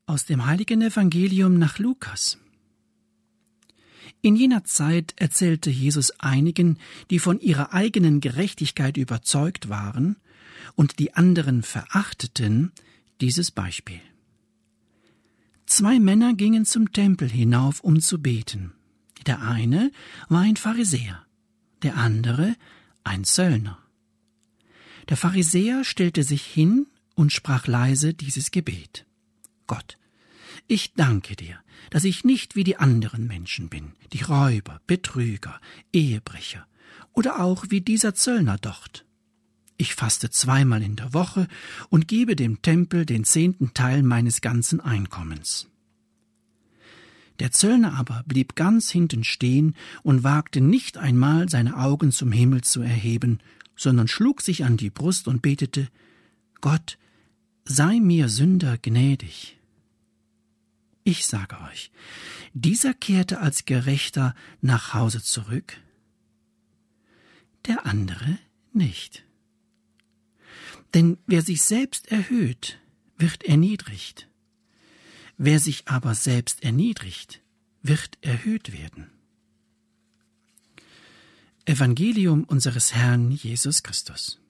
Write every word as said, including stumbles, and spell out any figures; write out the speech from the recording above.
Aus dem heiligen Evangelium nach Lukas. In jener Zeit erzählte Jesus einigen, die von ihrer eigenen Gerechtigkeit überzeugt waren und die anderen verachteten, dieses Beispiel. Zwei Männer gingen zum Tempel hinauf, um zu beten. Der eine war ein Pharisäer, der andere ein Zöllner. Der Pharisäer stellte sich hin und sprach leise dieses Gebet: Gott, ich danke dir, dass ich nicht wie die anderen Menschen bin, die Räuber, Betrüger, Ehebrecher oder auch wie dieser Zöllner dort. Ich faste zweimal in der Woche und gebe dem Tempel den zehnten Teil meines ganzen Einkommens. Der Zöllner aber blieb ganz hinten stehen und wagte nicht einmal, seine Augen zum Himmel zu erheben, sondern schlug sich an die Brust und betete: Gott, sei mir Sünder gnädig. Ich sage euch, dieser kehrte als Gerechter nach Hause zurück, der andere nicht. Denn wer sich selbst erhöht, wird erniedrigt. Wer sich aber selbst erniedrigt, wird erhöht werden. Evangelium unseres Herrn Jesus Christus.